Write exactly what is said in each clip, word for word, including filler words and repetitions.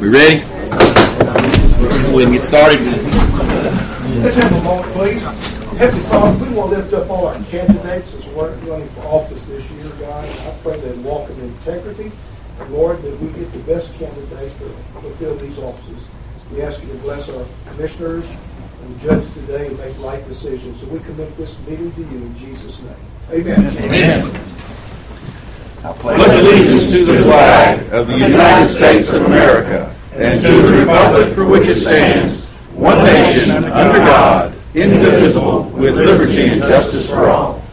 We ready? Go ahead and get started. Let's have a moment, please. Heavenly Father, we want to lift up all our candidates as we're running for office this year, God. I pray they walk in integrity. Lord, that we get the best candidates to fulfill these offices. We ask you to bless our commissioners and judge today and make right decisions. So we commit this meeting to you in Jesus' name. Amen. Amen. I pledge allegiance to the flag of the United States of America and to the republic for which it stands, one nation, under God, indivisible, with liberty and justice for all.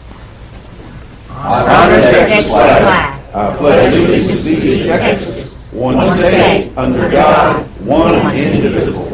I honor the Texas flag. I pledge allegiance to Texas, one state, under God, one and indivisible.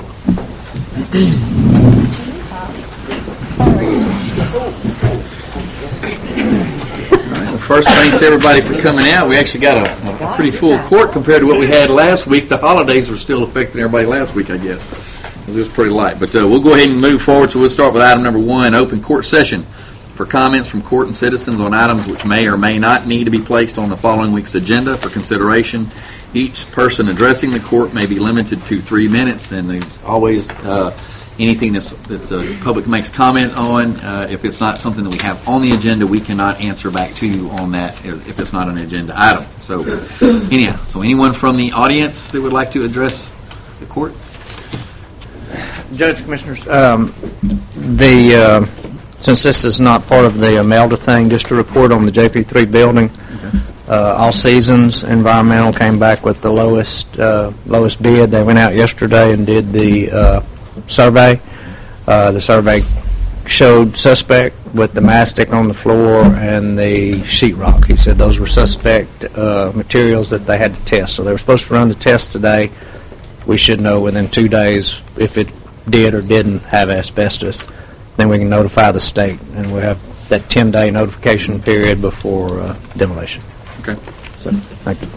First, thanks everybody for coming out. We actually got a, a pretty full court compared to what we had last week. The holidays were still affecting everybody last week, I guess, because it was pretty light. But uh, we'll go ahead and move forward. So we'll start with item number one, open court session for comments from court and citizens on items which may or may not need to be placed on the following week's agenda for consideration. Each person addressing the court may be limited to three minutes, and there's always uh, anything that's, that the public makes comment on. Uh, if it's not something that we have on the agenda, we cannot answer back to you on that if it's not an agenda item. So anyhow, so anyone from the audience that would like to address the court? Judge, Commissioners, um, the uh, since this is not part of the Imelda thing, just to report on the J P three building. Okay. Uh, All Seasons Environmental came back with the lowest uh, lowest bid. They went out yesterday and did the uh, survey. Uh, the survey showed suspect with the mastic on the floor and the sheetrock. He said those were suspect uh, materials that they had to test. So they were supposed to run the test today. We should know within two days if it did or didn't have asbestos. Then we can notify the state, and we'll have that ten-day notification period before uh, demolition. Okay. So, thank you.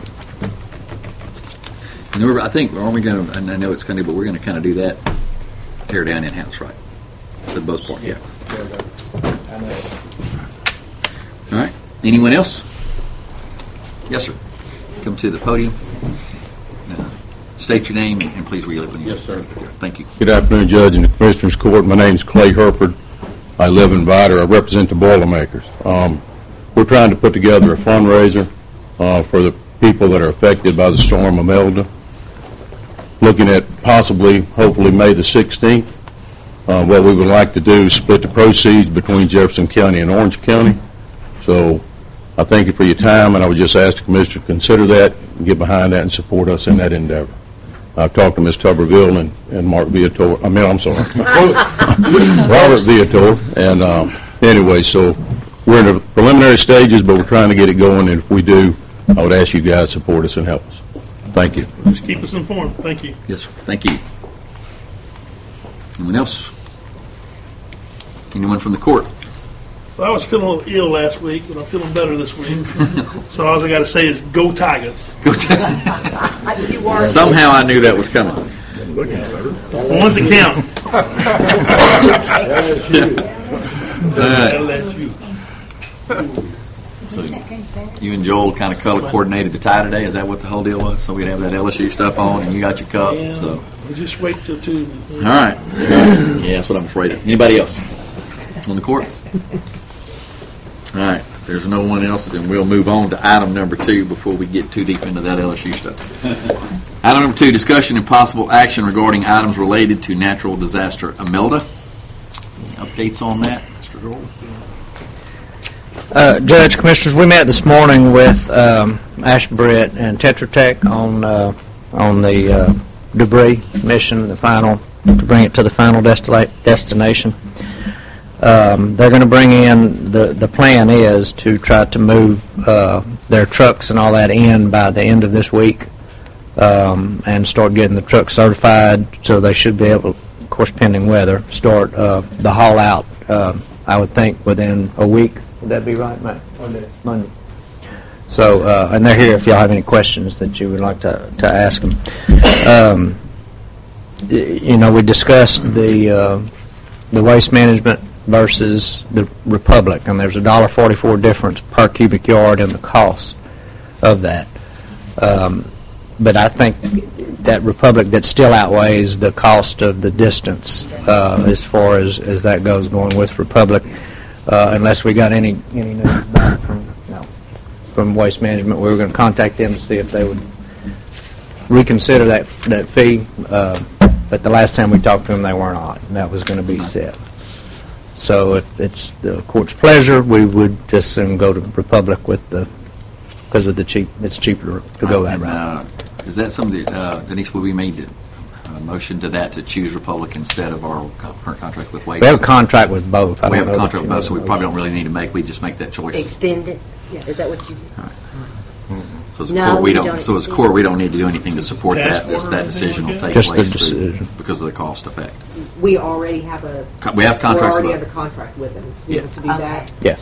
And we're, I think, aren't we going to, and I know it's going to, but we're going to kind of do that, tear down in-house, right? For the most part, yeah. All right. Anyone else? Yes, sir. Come to the podium. Uh, state your name and please read it when you. Yes, sir. Thank you. Good afternoon, Judge and the Commissioners Court. My name is Clay Herford. I live in Vidor. I represent the Boilermakers. Um, we're trying to put together a fundraiser uh, for the people that are affected by the storm Imelda. Looking at possibly, hopefully, May the sixteenth. Uh, what we would like to do is split the proceeds between Jefferson County and Orange County. So I thank you for your time, and I would just ask the Commissioner to consider that, and get behind that, and support us in that endeavor. I've talked to Miz Tuberville and, and Mark Viator. I mean, I'm sorry, Robert Viator. And um, anyway, so we're in the preliminary stages, but we're trying to get it going. And if we do, I would ask you guys to support us and help us. Thank you. Just keep us informed. Thank you. Yes, sir. Thank you. Anyone else? Anyone from the court? Well, I was feeling a little ill last week, but I'm feeling better this week. So all I got to say is, go Tigers. Go Tigers. Somehow I knew that was coming. Once it counts. All right. That's you. So you and Joel kind of color coordinated the tie today. Is that what the whole deal was? So we'd have that L S U stuff on, and you got your cup. Yeah, so just wait till Tuesday. All right. Yeah, that's what I'm afraid of. Anybody else on the court? All right. If there's no one else, then we'll move on to item number two before we get too deep into that L S U stuff. Item number two, discussion and possible action regarding items related to natural disaster Imelda. Any updates on that, Mister Joel? Uh, Judge, Commissioners, we met this morning with um, Ashbridge and Tetra Tech on uh, on the uh, debris mission, the final to bring it to the final desti- destination. Um, they're going to bring in the the plan is to try to move uh, their trucks and all that in by the end of this week, um, and start getting the trucks certified. So they should be able, of course, pending weather, start uh, the haul out. Uh, I would think within a week. Would that be right, Matt? Monday. Monday. So, uh, and they're here if y'all have any questions that you would like to, to ask them. Um, you know, we discussed the uh, the waste management versus the Republic, and there's a one dollar forty-four difference per cubic yard in the cost of that. Um, but I think at Republic that still outweighs the cost of the distance uh, as far as, as that goes going with Republic, uh, unless we got any any news back from no, from Waste Management. We were going to contact them to see if they would reconsider that that fee. Uh, but the last time we talked to them, they were not, and that was going to be set. So if it's the court's pleasure, we would just soon go to Republic with the, because of the cheap, it's cheaper to go that And, route. uh, Is that something that, uh, Denise, will we made a motion to that to choose Republic instead of our co- current contract with Waste? We have a contract with both. I We don't have a know contract with that both, you so we know. probably don't really need to make, we just make that choice. Extend it? Is that what you do? So as a No, court, we we don't, don't so as a extend. court, we don't need to do anything to support Task that. This- order or That anything decision will like take that? Just the place through- decision. because of the cost effect. We already have a. Co- we have contracts We already with- have a contract with them. Yeah. You want us to do that? Yes.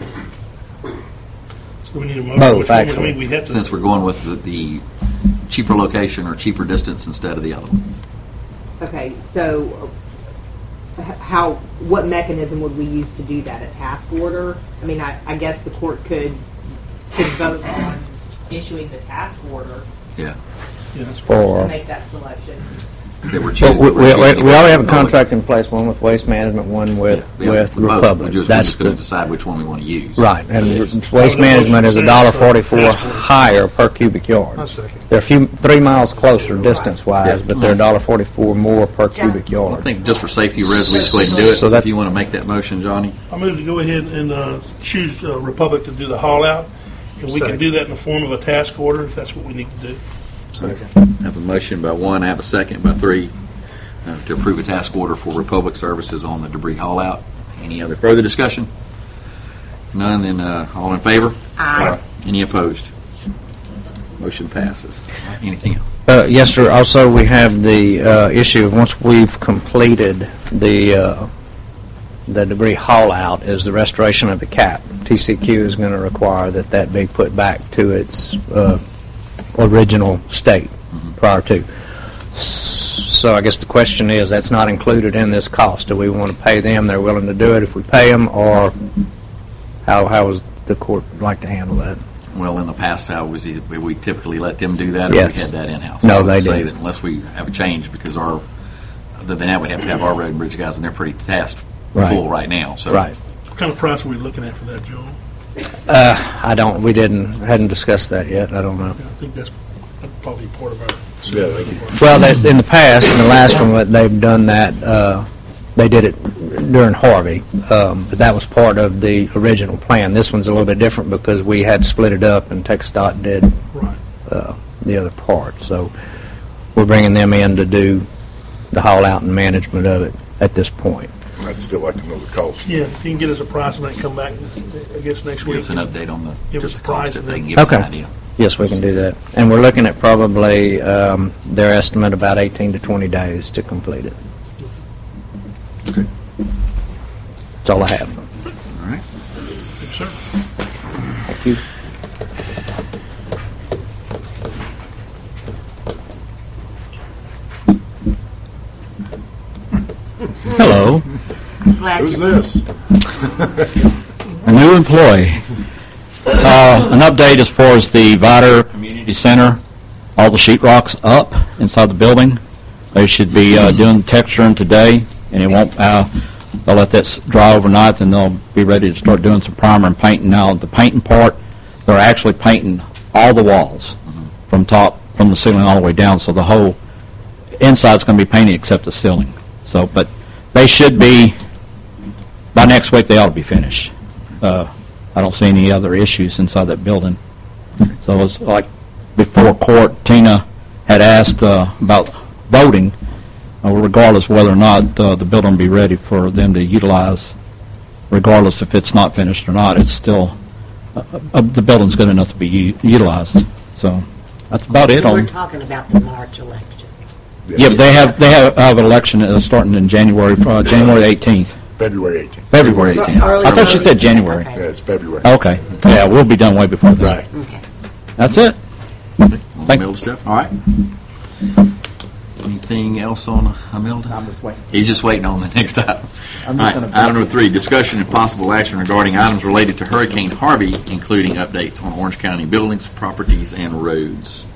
So we need a motion. Both, Which one? I actually. mean, we have to. Since we're going with the, the cheaper location or cheaper distance instead of the other one. Okay, so uh, h- how, what mechanism would we use to do that? A task order? I mean, I, I guess the court could, could vote on issuing the task order Yeah. to For, make that selection. That we're well, choosing. we, we're we, choosing we already have a Republic. contract in place, one with Waste Management, one with, Yeah, with both. We're Republic. just, we're That's just going to the, decide which one we want to use. right, and Yes. Waste Management is a dollar forty-four Task order. higher per cubic yard. They're a few, three miles closer distance-wise, Yeah. but they're a dollar forty-four more per cubic I yard. think just for safety reasons, we just go ahead and do it. So So if that's- you want to make that motion, Johnny. I move to go ahead and uh, choose uh, Republic to do the haul out, and we can do that in the form of a task order if that's what we need to do. I have a motion by one, I have a second by three, uh, to approve a task order for Republic Services on the debris haul out. Any other further discussion? None, then uh, all in favor? Aye. Any opposed? Motion passes. Anything else? Uh, yes, sir. Also, we have the uh, issue of once we've completed the uh, the debris haul out, is the restoration of the cap. T C Q is going to require that that be put back to its uh, original state prior to. So I guess the question is, that's not included in this cost. Do we want to pay them? They're willing to do it if we pay them, or how how is the court like to handle that? Well, in the past, how was it, we typically let them do that, or Yes. we had that in-house? No, I would they say did. that unless we have a change, because our, other than that, we'd have to have our road and bridge guys, and they're pretty tasked Right. full right now, so. Right. What kind of price are we looking at for that, Joel? Uh, I don't. We didn't hadn't discussed that yet. I don't know. I think that's that's probably part of our. Well, they, in the past, in the last one, they've done that. Uh, they did it during Harvey, um, but that was part of the original plan. This one's a little bit different because we had split it up, and TxDOT did Right. uh, the other part. So we're bringing them in to do the haul out and management of it at this point. I'd still like to know the cost. Yeah, if you can get us a price and then come back, I guess, next Give week. us an update on the, Give just us the a price cost, if and they then- can give us an Okay. idea. Yes, we can do that. And we're looking at probably um, their estimate about eighteen to twenty days to complete it. Okay. That's all I have. All right. Yes, sir. Thank you. Hello, Glad Who's you- this? a new employee. Uh, an update as far as the Vider Community Center. All the sheetrock's up inside the building. They should be uh, doing texturing today, and it won't. Uh, they'll let that s- dry overnight, and they'll be ready to start doing some primer and painting. Now, the painting part, they're actually painting all the walls from top, from the ceiling all the way down. So the whole inside's going to be painted except the ceiling. So, but they should be, by next week, they ought to be finished. Uh, I don't see any other issues inside that building. So it was like before court, Tina had asked uh, about voting, uh, regardless whether or not uh, the building will be ready for them to utilize, regardless if it's not finished or not. It's still, uh, uh, the building's good enough to be u- utilized. So that's about it We're on. talking about the March election. Yeah, but they have they have, have an election uh, starting in January, uh, January eighteenth, February eighteenth. February eighteenth. Early I thought you voting. said January. Okay. Yeah, it's February. Okay. Yeah, we'll be done way before that. Right. Okay. That's it. Thank- Hamilton stuff, all right. Anything else on Hamilton? I'm just waiting. He's just waiting on the next item. All I'm right, just gonna- item number three, discussion and possible action regarding items related to Hurricane Harvey, including updates on Orange County buildings, properties, and roads.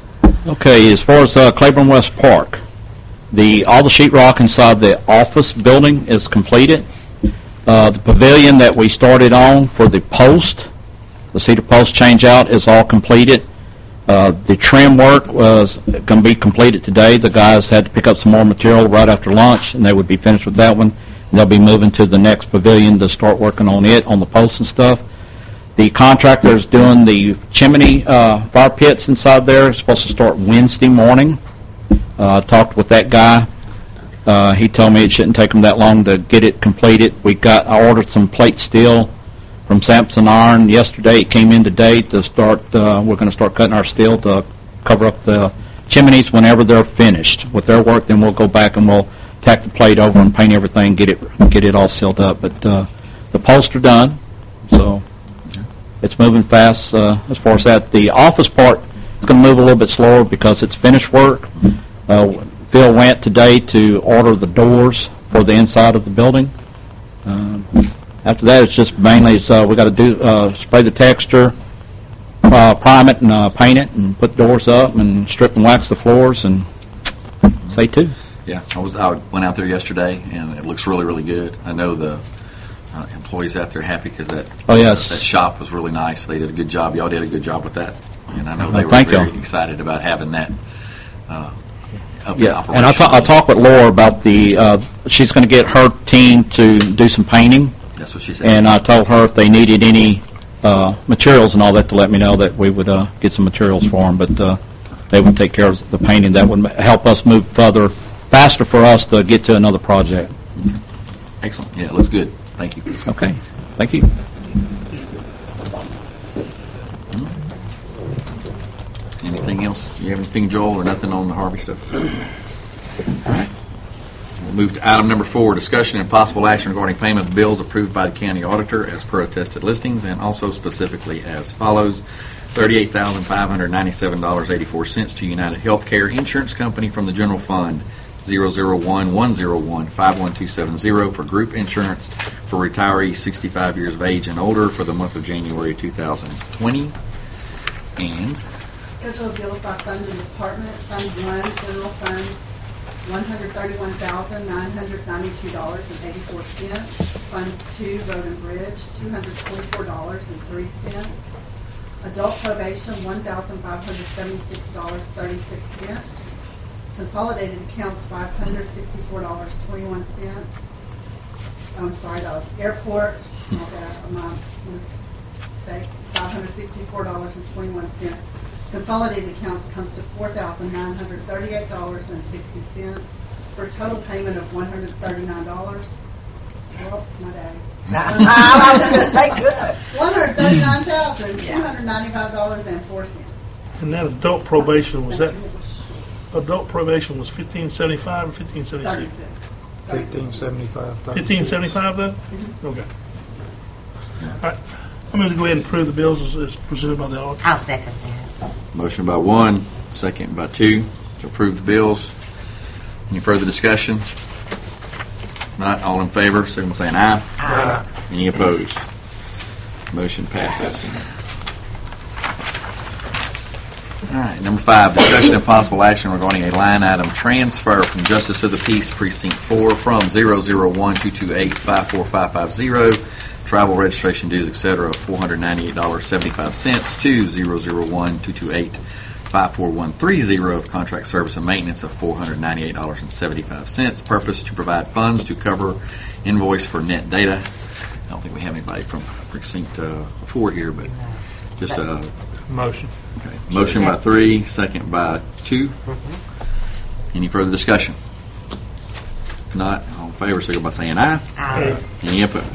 Okay, as far as uh, Claiborne West Park, the all the sheetrock inside the office building is completed. Uh, the pavilion that we started on for the post, the cedar post change out, is all completed. Uh, the trim work was going to be completed today. The guys had to pick up some more material right after lunch, and they would be finished with that one. And they'll be moving to the next pavilion to start working on it, on the posts and stuff. The contractor is doing the chimney uh, fire pits inside there. It's supposed to start Wednesday morning. Uh, I talked with that guy. Uh, he told me it shouldn't take them that long to get it completed. We got. I ordered some plate steel from Sampson Iron yesterday. It came in today to start. Uh, we're going to start cutting our steel to cover up the chimneys whenever they're finished with their work. Then we'll go back and we'll tack the plate over and paint everything, get it get it all sealed up. But uh, the posts are done, so it's moving fast uh, as far as that. The office part is going to move a little bit slower because it's finished work. Uh, Phil went today to order the doors for the inside of the building. Um, after that, it's just mainly it's, uh, we got to do uh, spray the texture, uh, prime it, and uh, paint it, and put doors up, and strip and wax the floors, and say two. Yeah, I was. I went out there yesterday, and it looks really, really good. I know the uh, employees out there are happy because that oh yes that shop was really nice. They did a good job. Y'all did a good job with that, and I know Uh, they were thank very you. excited about having that. Uh, up Yeah, in and I, ta- I talked with Laura about the. Uh, she's going to get her team to do some painting. That's what she said. And I told her if they needed any uh, materials and all that to let me know that we would uh, get some materials for them. But uh, they would take care of the painting. That would help us move further, faster for us to get to another project. Excellent. Yeah, it looks good. Thank you. Okay. Thank you. Anything else? Do you have anything, Joel, or nothing on the Harvey stuff? All right. We'll move to item number four, discussion and possible action regarding payment of bills approved by the county auditor as per attested listings, and also specifically as follows. thirty-eight thousand five hundred ninety-seven dollars and eighty-four cents to United Healthcare Insurance Company from the General Fund, zero zero one one zero one five one two seven zero for group insurance for retirees sixty-five years of age and older for the month of January two thousand twenty. And Schedule of bills by fund and department. Fund one, general fund, one hundred thirty-one thousand nine hundred ninety-two dollars and eighty-four cents. Fund two, road and bridge, two hundred twenty-four dollars and three cents. Adult probation, one thousand five hundred seventy-six dollars and thirty-six cents. Consolidated accounts, five hundred sixty-four dollars and twenty-one cents. I'm sorry, that was airport. Okay, my mistake. five hundred sixty-four dollars and twenty-one cents. Consolidated accounts comes to four thousand nine hundred thirty-eight dollars and sixty cents for a total payment of one hundred thirty-nine dollars. Well, it's my day. I was going to say good. one hundred thirty-nine thousand two hundred ninety-five dollars and four cents. And that adult probation, was that, adult probation was fifteen seventy-five or fifteen seventy-six? Fifteen seventy-five. Fifteen seventy-five then? Okay. All right. I'm going to go ahead and approve the bills as, as presented by the auditor. I'll second that. motion by one, second by two to approve the bills. Any further discussion? If not, all in favor, signal by saying aye. Aye. Any opposed? Motion passes. All right, number five, discussion and possible action regarding a line item transfer from Justice of the Peace Precinct four from zero zero one two two eight five four five five zero, travel, registration dues, et cetera, of four hundred ninety-eight dollars and seventy-five cents to zero zero one two two eight five four one three zero of contract service and maintenance of four hundred ninety-eight dollars and seventy-five cents. Purpose to provide funds to cover invoice for net data. I don't think we have anybody from Precinct uh, four here, but just a Motion. okay. Motion by three, second by two. Any further discussion? If not, all in favor, signal by saying aye. Aye. Any opposed?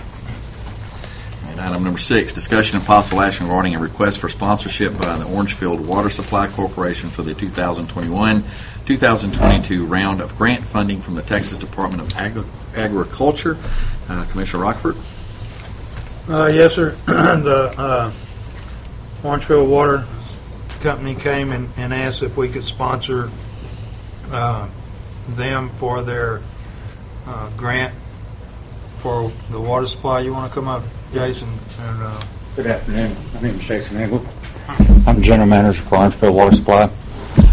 And item number six, discussion and possible action regarding a request for sponsorship by the Orangefield Water Supply Corporation for the two thousand twenty-one two thousand twenty-two round of grant funding from the Texas Department of Agri- Agriculture. Uh, Commissioner Rockford. Uh, yes, sir. the uh, Orangefield Water Company came and, and asked if we could sponsor uh, them for their uh, grant for the water supply. You want to come up, Jason? And, uh, Good afternoon. My name is Jason Engle. I'm General Manager for Orangefield Water Supply.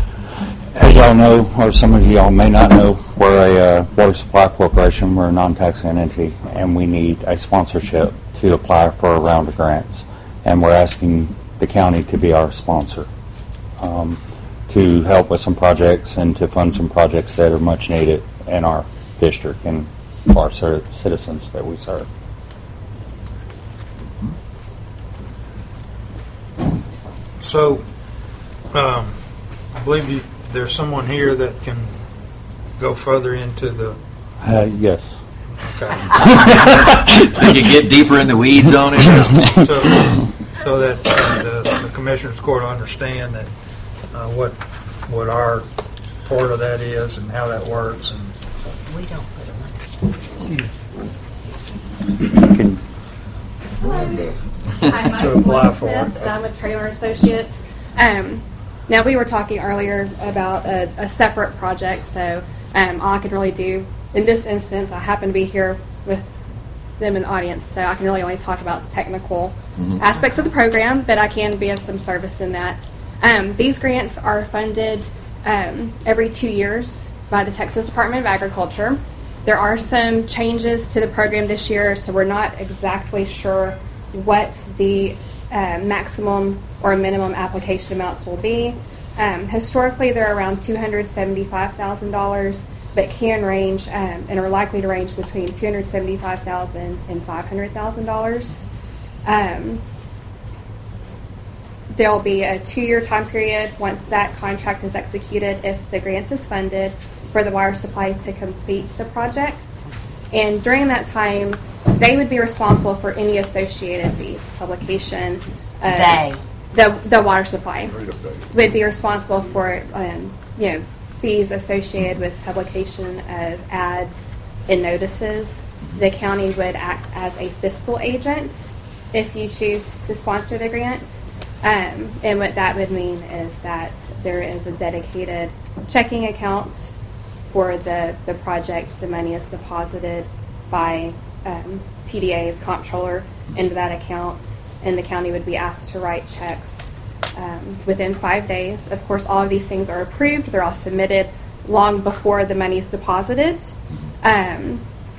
y'all know, or some of y'all may not know, we're a uh, water supply corporation. We're a non-taxing entity, and we need a sponsorship to apply for a round of grants. And we're asking the county to be our sponsor um, to help with some projects and to fund some projects that are much needed in our district and for our cer- citizens that we serve. So, um, I believe you, there's someone here that can go further into the. Uh, yes. Okay. You get deeper in the weeds on it. so, so that uh, the, the commissioners court will understand that uh, what what our part of that is and how that works. And we don't put them Can, Hi, my To name's apply Melissa for it. Smith, and I'm with Trailer Associates. Um, now, we were talking earlier about a, a separate project, so um, all I could really do in this instance, I happen to be here with them in the audience, so I can really only talk about technical Mhm. aspects of the program, but I can be of some service in that. Um, these grants are funded um, every two years by the Texas Department of Agriculture. There are some changes to the program this year, so we're not exactly sure what the uh, maximum or minimum application amounts will be. Um, historically, they're around two hundred seventy-five thousand dollars, but can range um, and are likely to range between two hundred seventy-five thousand dollars and five hundred thousand dollars. Um, there'll be a two-year time period once that contract is executed if the grant is funded for the water supply to complete the project. And during that time, they would be responsible for any associated fees, publication. Uh, They. The, the water supply would be responsible for, um, you know, fees associated with publication of ads and notices. The county would act as a fiscal agent if you choose to sponsor the grant. Um, and what that would mean is that there is a dedicated checking account for the, the project. The money is deposited by um, T D A, the comptroller, into that account, and the county would be asked to write checks um, within five days. Of course, all of these things are approved. They're all submitted long before the money is deposited. Um,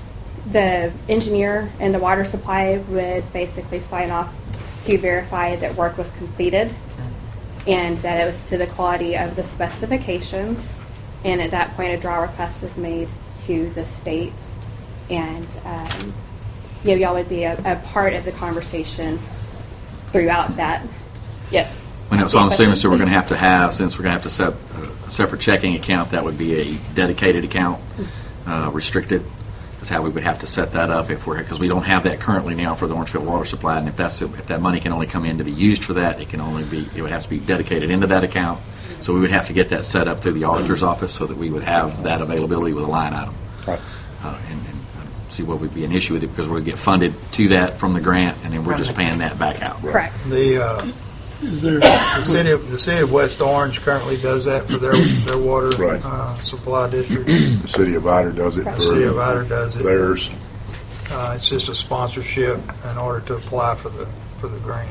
the engineer and the water supply would basically sign off to verify that work was completed and that it was to the quality of the specifications. And at that point, a draw request is made to the state, and um, you know, y'all would be a, a part of the conversation throughout that. Yep. I know, so I'm assuming so we're going to have to have, since we're going to have to set a separate checking account, that would be a dedicated account, uh, restricted. That's how we would have to set that up if we're, because we don't have that currently now for the Orangeville water supply. And if that's if that money can only come in to be used for that, it can only be it would have to be dedicated into that account. So we would have to get that set up through the auditor's office so that we would have that availability with a line item. Right. Uh, and, and see what would be an issue with it, because we're going to get funded to that from the grant, and then we're just paying that back out. Correct. The uh, Is there the city of the city of West Orange currently does that for their their water Right. uh, supply district. The city of Ider does it The for city of Ider does it. theirs. Uh, it's just a sponsorship in order to apply for the for the grant.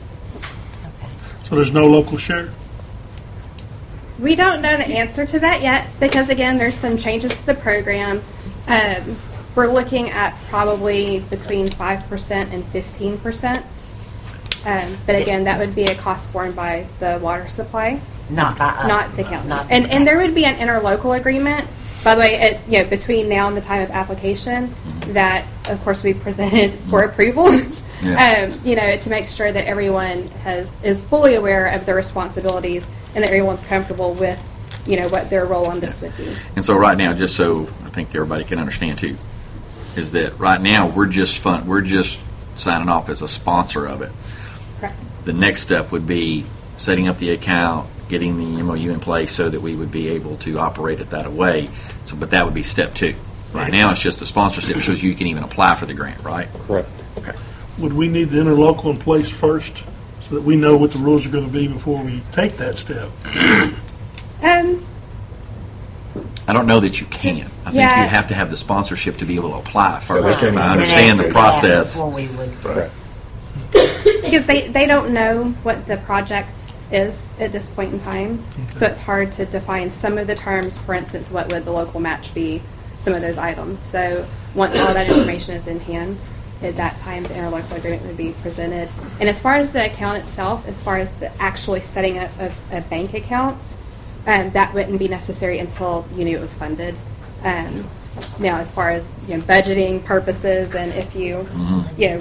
So there's no local share? We don't know the answer to that yet because, again, there's some changes to the program. Um, we're looking at probably between five percent and fifteen percent. Um, but, again, that would be a cost borne by the water supply. Not by us. Not the county. Not and, the and there would be an interlocal agreement, by the way, it, you know, between now and the time of application that, of course, we presented for approval, Yeah. um, you know, to make sure that everyone has is fully aware of their responsibilities and that everyone's comfortable with, you know, what their role on this would be. And so right now, just so I think everybody can understand too, is that right now we're just fun, we're just signing off as a sponsor of it. Correct. The next step would be setting up the account, getting the M O U in place so that we would be able to operate it that way. So, but that would be step two. Right now, it's just a sponsorship shows you can even apply for the grant, right? Correct. Okay. Would we need the interlocal in place first so that we know what the rules are going to be before we take that step? Um, I don't know that you can. I think Yeah. you have to have the sponsorship to be able to apply first. Right. If I understand the process. Before we would. Right. because they, they don't know what the project is at this point in time. So it's hard to define some of the terms. For instance, what would the local match be? Some of those items. So once all that information is in hand, at that time the interlocal agreement would be presented. And as far as the account itself, as far as the actually setting up a, a bank account, um, that wouldn't be necessary until you knew it was funded. Um, now, as far as you know, budgeting purposes, and if you, mm-hmm. you know,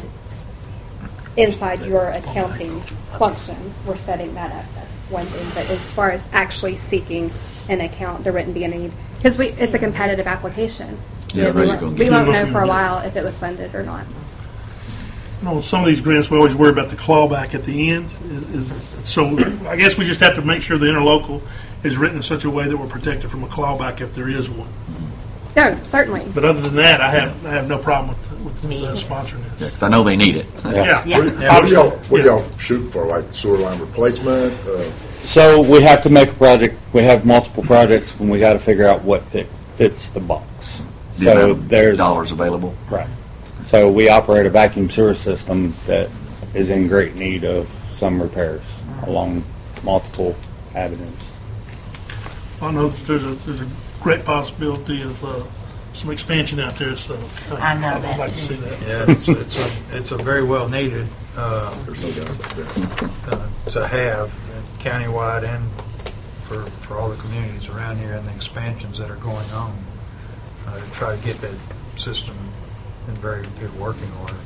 inside your accounting functions, we're setting that up. That's one thing. But as far as actually seeking an account, there wouldn't be any need because we it's a competitive application. Yeah, we, right, we won't know for a while if it was funded or not. You know, some of these grants we always worry about the clawback at the end. Is, is so I guess we just have to make sure the interlocal is written in such a way that we're protected from a clawback if there is one. No, certainly. But other than that, I have I have no problem with, with uh, sponsoring this. Yeah, because I know they need it. Yeah. Yeah. What, what do y'all what do y'all shoot for? Like sewer line replacement? Uh, So we have to make a project. We have multiple projects, and we got to figure out what fit, fits the box. The So amount of there's dollars available. Right. So we operate a vacuum sewer system that is in great need of some repairs along multiple avenues. I know that there's a there's a great possibility of uh, some expansion out there, so uh, I know I'd that like to too. see that. Yeah, it's, it's a it's a very well needed uh, there's no doubt about that. uh, to have uh, countywide and for for all the communities around here and the expansions that are going on uh, to try to get that system in very good working order.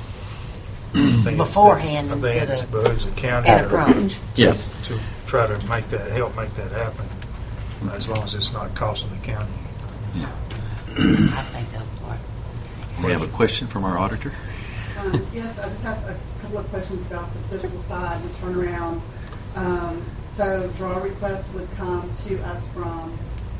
I think it's- Beforehand I think instead it's of behooves the county an to- approach. Yes. to try to make that help make that happen, as long as it's not costing the county anything. I think go for it. We have a question from our auditor. Um, Yes, I just have a couple of questions about the physical side, the turnaround. Um, So draw requests would come to us from,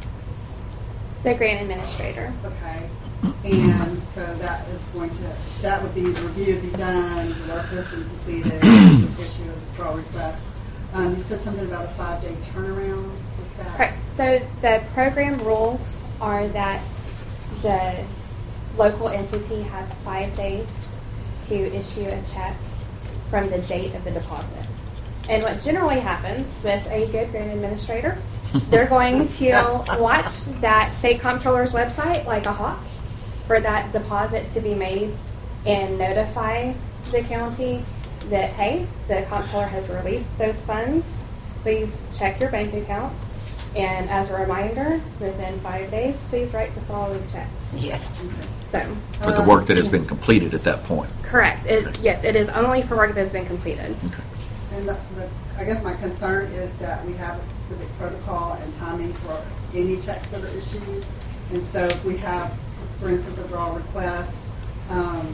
The grant administrator. okay, and so that is going to, that would be, the review would be done, the work list would be completed, issue of draw request. Um, You said something about a five-day turnaround, was that? Correct. So the program rules are that the local entity has five days to issue a check from the date of the deposit. And what generally happens with a good grant administrator, they're going to watch that state comptroller's website like a hawk for that deposit to be made and notify the county that, hey, the comptroller has released those funds. Please check your bank accounts. And as a reminder, within five days, please write the following checks. Yes. So, With the work that has been completed at that point. correct. It, yes, it is only for work that has been completed. And the, the, I guess my concern is that we have a specific protocol and timing for any checks that are issued. And so if we have, for instance, a draw request, um,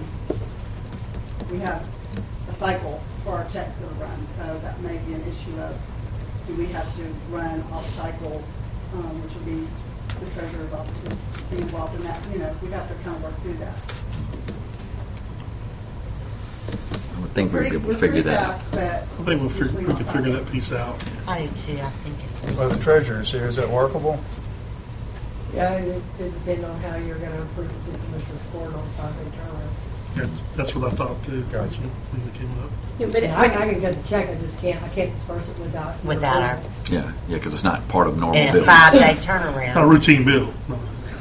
we have a cycle for our checks that are run. So that may be an issue of, do we have to run off cycle, um, which would be the treasurer's office would be involved in that. You know, we have to kind of work through that. I would think we'd be able to We're figure pretty that out. fast, but I think we'll fig- we could figure that piece out. I do too. I think it's. Well, the treasurer's here. Is that workable? Yeah, it it depends on how you're going to approve it to Commissioner's Court on five-day turnaround. Yeah, that's what I thought too. Gotcha. When it came up. Yeah, but Yeah, I, I can get the check, I just can't, I can't disperse it without. Without our- Yeah, yeah, because it's not part of normal And a billing. five-day Not a turnaround. routine bill. No.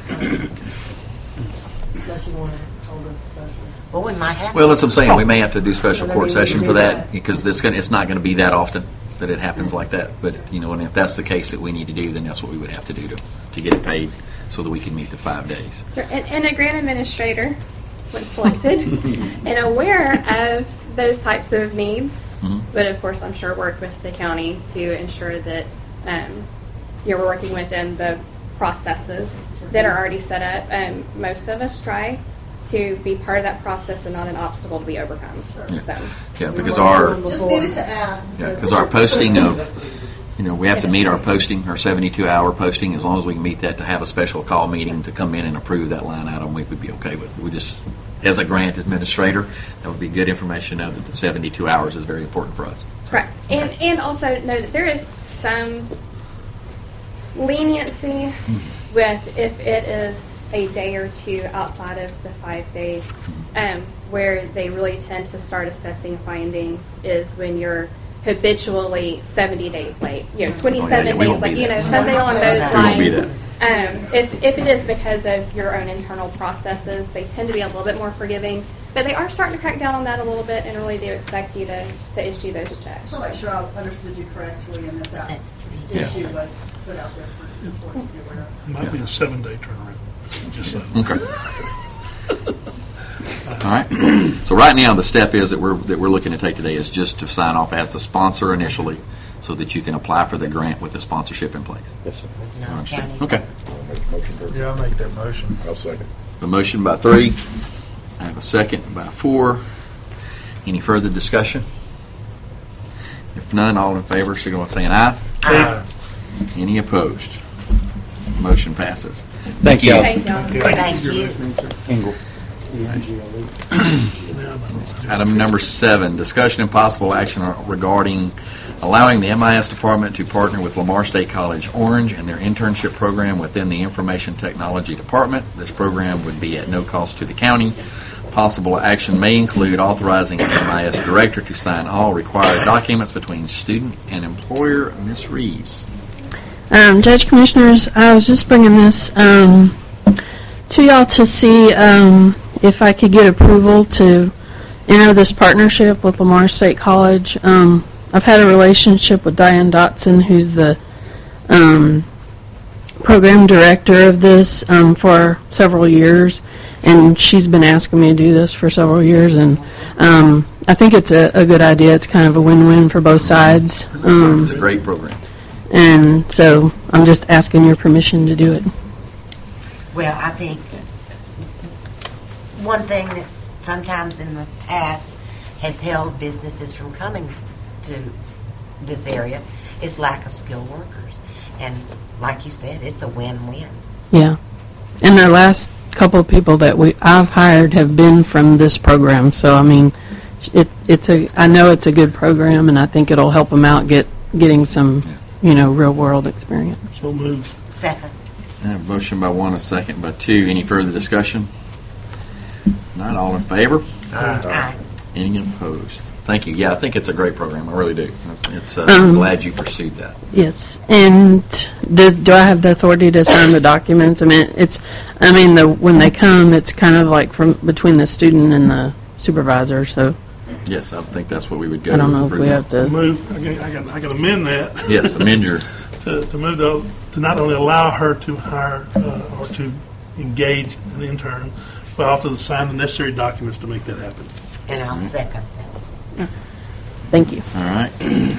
Unless you want to hold a special. Well, we might have. Well, that's what I'm saying. We may have to do special Well, I court mean, we session can for do that that. because it's going it's not going to be that often that it happens like that. But you know, and if that's the case that we need to do, then that's what we would have to do to to get it paid so that we can meet the five days. Sure. And, and a grant administrator, when selected, and aware of those types of needs, Mhm. but of course, I'm sure work with the county to ensure that um, you're working within the processes that are already set up. Um, most of us try to be part of that process and not an obstacle to be overcome. Yeah. So, Yeah, because our just needed to ask. yeah, because our posting of you know we have to meet our posting, our seventy-two hour posting. As long as we can meet that, to have a special call meeting to come in and approve that line item, we would be okay with. We just, as a grant administrator, that would be good information to know that the seventy-two hours is very important for us. correct. And and also know that there is some leniency with if it is a day or two outside of the five days. Um, where they really tend to start assessing findings is when you're habitually seventy days late, you know, Oh, twenty-seven yeah, yeah, we days won't late, be you know, that. something along those We won't be lines. Um, if, if it is because of your own internal processes, they tend to be a little bit more forgiving, but they are starting to crack down on that a little bit and really do expect you to, to issue those checks. So make sure I understood you correctly and that that That's three. Yeah. issue was put out there for the court to be aware of. It might be a seven-day turnaround, just saying. Okay. All right. So right now, the step is that we're that we're looking to take today is just to sign off as the sponsor initially, so that you can apply for the grant with the sponsorship in place. Yes, sir. No, county Okay. doesn't. I'll make a motion to- Yeah, I'll make that motion. I'll second. A motion by three. I have a second by four. Any further discussion? If none, all in favor, signal by saying aye. Aye. Any opposed? Motion passes. Thank you. Thank y'all. Thank you. Ingle. Item number seven, discussion and possible action regarding allowing the M I S department to partner with Lamar State College Orange and their internship program within the Information Technology Department. This program would be at no cost to the county. Possible action may include authorizing an M I S director to sign all required documents between student and employer. Miz Reeves. Um, Judge Commissioners, I was just bringing this um, to y'all to see um, if I could get approval to enter this partnership with Lamar State College. Um, I've had a relationship with Diane Dotson, who's the um, program director of this um, for several years, and she's been asking me to do this for several years, and um, I think it's a, a good idea. It's kind of a win-win for both sides. Um, It's a great program. and so I'm just asking your permission to do it. Well, I think one thing that sometimes in the past has held businesses from coming to this area is lack of skilled workers. And like you said, it's a win-win. Yeah. And the last couple of people that we I've hired have been from this program. So I mean, it it's a I know it's a good program, and I think it'll help them out get getting some, you know, real world experience. So moved. Second. I have a motion by one, a second by two. Any further discussion? Not all in favor? Aye. Any opposed? Thank you. Yeah, I think it's a great program. I really do. It's. Uh, Um, I'm glad you pursued that. Yes. And do, do I have the authority to sign the documents? I mean, it's I mean, the when they come, it's kind of like from between the student and the supervisor. So Yes, I think that's what we would go. I don't know if approve we that. have to. Move, I got, I got, I got to amend that. Yes, amend your. To, to move the, to not only allow her to hire uh, or to engage an intern, but also to sign the necessary documents to make that happen. And I'll second that. Thank you. All right.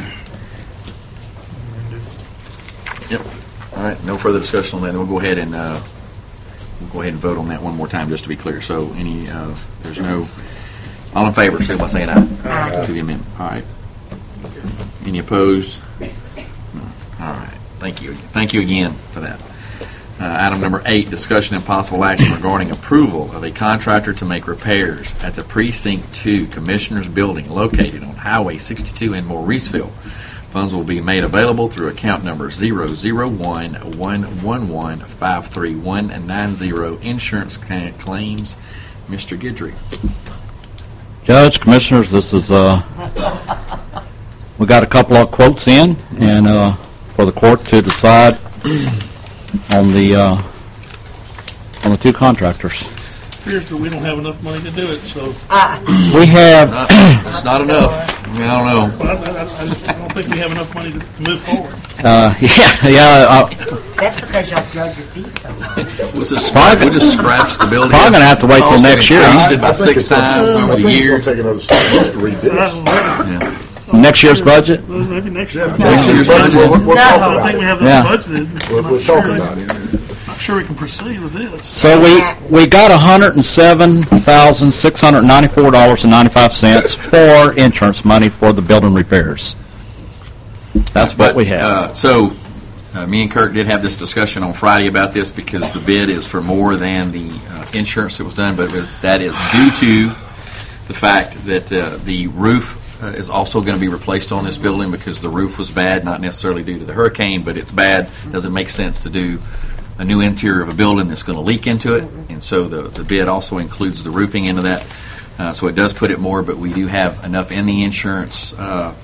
Yep. All right. No further discussion on that. Then we'll go ahead and uh, we'll go ahead and vote on that one more time, just to be clear. So, any uh, there's no all in favor, say by saying aye, Aye. to the amendment. All right. Any opposed? No. All right. Thank you. Thank you again for that. Uh, item number eight, discussion and possible action regarding approval of a contractor to make repairs at the Precinct two Commissioners Building located on Highway sixty-two in Mauriceville. Funds will be made available through account number zero zero one one one one five three one nine zero insurance ca- claims. Mister Guidry. Judge, Commissioners, this is, uh, we got a couple of quotes in, and uh, for the court to decide on the uh, on the two contractors. Appears that we don't have enough money to do it, so. We have, Not, it's not enough. I, mean, I don't know. But I, I, I just- I don't think we have enough money to to move forward. uh, yeah, yeah, uh, That's because y'all drug your feet so long. We'll just, scrap, we'll just scratch the building. Probably gonna have to wait till Cost next year. increased it by I think six it's gonna- times I over the think it's years. gonna take another six months to read this. Yeah. next year's budget. Well, maybe next year. Yeah, Next year's budget. We'll, we'll No. talk I don't about think we it. have Yeah. enough budgeted. We'll, I'm we'll not talk sure- about it. Not sure we can proceed with this. So we we got one hundred and seven thousand six hundred ninety-four dollars and ninety-five cents for insurance money for the building repairs. That's what But, we have. Uh, so, uh, me and Kirk did have this discussion on Friday about this because the bid is for more than the uh, insurance that was done, but that is due to the fact that uh, the roof uh, is also going to be replaced on this building because the roof was bad, not necessarily due to the hurricane, but it's bad. Doesn't make sense to do a new interior of a building that's going to leak into it, and so the, the bid also includes the roofing into that. Uh, so it does put it more, but we do have enough in the insurance uh,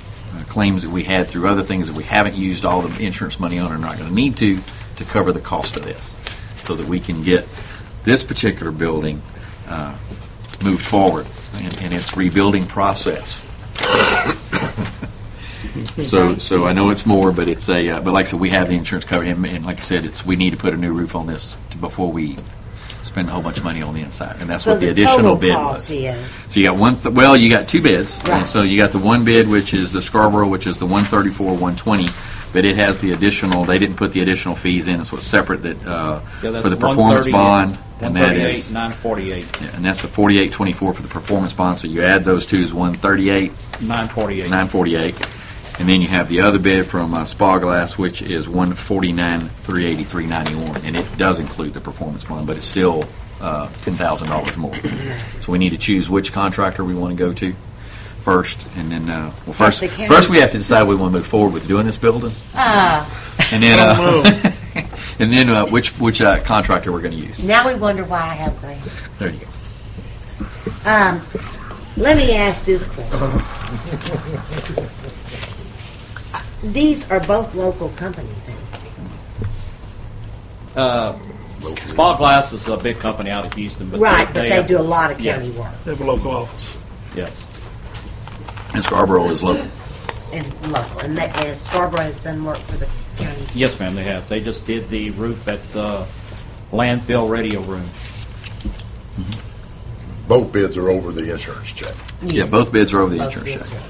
claims that we had through other things that we haven't used all the insurance money on and are not going to need to, to cover the cost of this, so that we can get this particular building uh, moved forward in, in its rebuilding process. So, so I know it's more, but it's a, uh, but like I said, we have the insurance covered, and, and like I said, it's, we need to put a new roof on this to, before we spend a whole bunch of money on the inside, and that's So what the the additional total bid cost was. is- So you got one, th- well, you got two bids, Right. and so you got the one bid, which is the Scarborough, which is the one thirty-four, one twenty, but it has the additional, they didn't put the additional fees in, so it's separate that, uh, Yeah, that's for the performance bond, and that one thirty-eight, is, nine forty-eight. yeah, and that's the forty-eight twenty-four for the performance bond, so you add those two is one thirty-eight, nine forty-eight. nine forty-eight. And then you have the other bid from uh, Spa Glass, which is one forty-nine, three eighty-three, ninety-one, and it does include the performance bond, but it's still uh, ten thousand dollars more. So we need to choose which contractor we want to go to first, and then uh, well, first, Yes, they can. first we have to decide we want to move forward with doing this building, Ah, and then uh, Oh, and then uh, which which uh, contractor we're going to use. now we wonder why I have grant. There you go. Um, let me ask this question. These are both local companies. Uh, Spa Glass is a big company out of Houston, but Right, they, but they have- do a lot of county yes, work. they have a local office. Yes. And Scarborough is local. And local, and, that, and Scarborough has done work for the county. Yes, ma'am, they have. They just did the roof at the landfill radio room. Both bids are over the insurance check. Yeah, both bids are over the Both insurance bids check.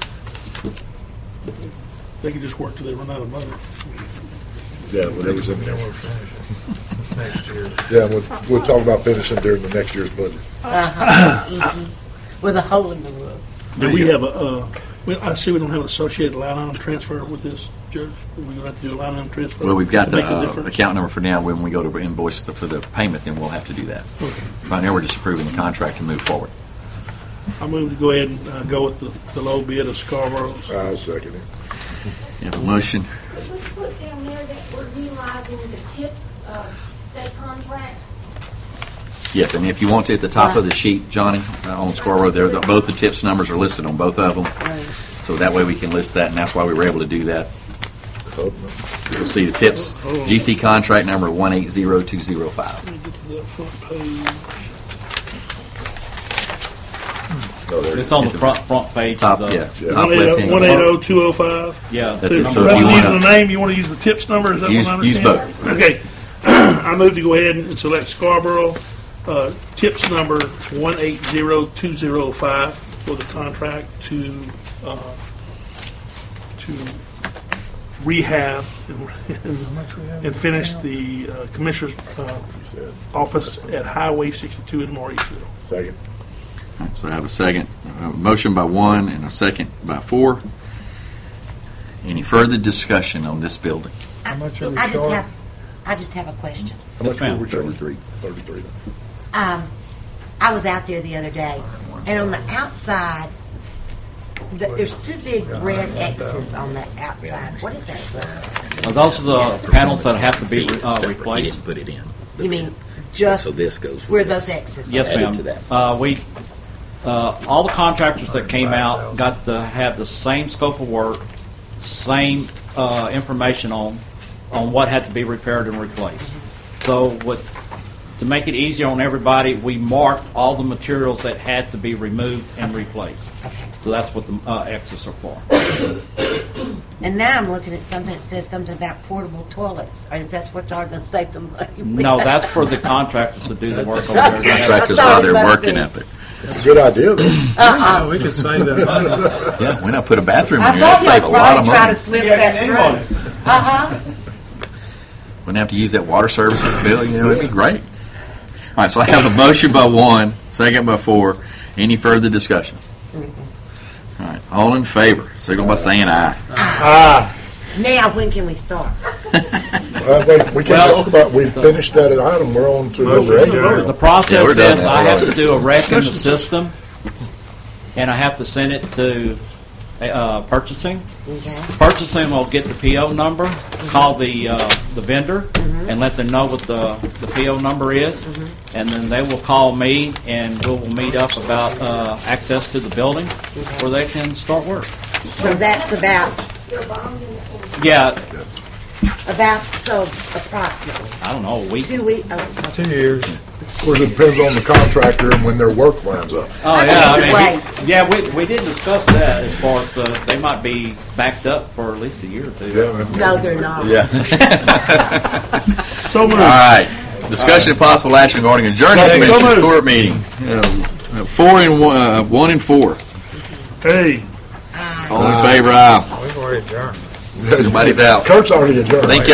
They can just work till they run out of money. Yeah, whatever's in there. Next year. Yeah, we'll, we'll talk about finishing during the next year's budget. Uh-huh. Mhm. With a hole in the roof. Do we have a, uh, well, I see we don't have an associated line item transfer with this, Judge. We're going to have to do a line item transfer. Well, we've got to the make a uh, difference? account number for now. When we go to invoice the, for the payment, then we'll have to do that. Okay. Right now, we're just approving the contract to move forward. I move to go ahead and uh, go with the, the low bid of Scarborough's. I second it. You have a motion? Could we put down there that we're utilizing the TIPS uh, state contract? Yes, and if you want to, at the top of the sheet, Johnny, uh, on Scarborough, there, the- both the tips numbers are listed on both of them. So that way we can list that, and that's why we were able to do that. You'll see the tips, G C contract number one eight zero two zero five. Let me get to the front page. No, there- It's on the front, front page. Top, of the, yeah, top left-hand one corner. eight zero two zero five. Yeah. That's it. So So if rather you than using wanna- the name, you want to use the tips number? Is that Use- what I use understand? both. Okay. I move to go ahead and select Scarborough uh, tips number one eight zero two zero five for the contract to uh, to rehab and, and finish the uh, commissioner's uh, office at Highway sixty-two in Mauriceville. Second. All right, so I have a second, a motion by one and a second by four. Any further discussion on this building? I, much are we I just charged? have, I just have a question. How much ma'am. were we charging? Thirty-three. Thirty-three. Um, I was out there the other day, and on the outside, th- there's two big red X's on the outside. What is that for? Well, those are the panels that have to be uh, He replaced. didn't put it in. You mean just So this goes with where this. those X's are? Yes, Added ma'am. to that. Uh, we, uh, all the contractors that came out got to have the same scope of work, same uh, information on on what had to be repaired and replaced. So, what, to make it easier on everybody, we marked all the materials that had to be removed and replaced. So that's what the uh, X's are for. And now I'm looking at something that says something about portable toilets. Or is that what y'all are going to save the money with? No, that's for the contractors to do the work over That's there. Contractors I thought while it they're must working be. up it. It's a good idea, though. Yeah, we could save that money. Yeah, why not put a bathroom in I here? That'd thought save a y'all lot of probably try to money. slip that through. Uh-huh. Wouldn't have to use that water services bill, you know, it'd be great. All right, so I have a motion by one, second by four. Any further discussion? All right, all in favor, signal by saying aye. Ah, Now, when can we start? Uh, wait, we can Well, talk about, we finished that item, we're on to number eight. The Yeah, we're process done is now. I have to do a rec in the system, and I have to send it to uh, purchasing. Okay. Purchasing will get the P O number, call the uh, the vendor, and let them know what the, the P O number is, and then they will call me, and we will meet up about uh, access to the building where they can start work. So that's about, Yeah, about, so approximately. I don't know, a week. Two weeks, oh, Two years. Of course, it depends on the contractor and when their work lines up. Oh, yeah, I mean, Right. we- yeah, we, we did discuss that as far as, uh, they might be backed up for at least a year or two. no, they're not. Yeah. So moved. All right. Discussion and possible action regarding adjourning Second. So Commissioners moved. Court meeting. Uh, Four and one, uh, one and four. Hey. All in favor, aye. We've already adjourned. Everybody's out. Kurt's already adjourned. Thank you.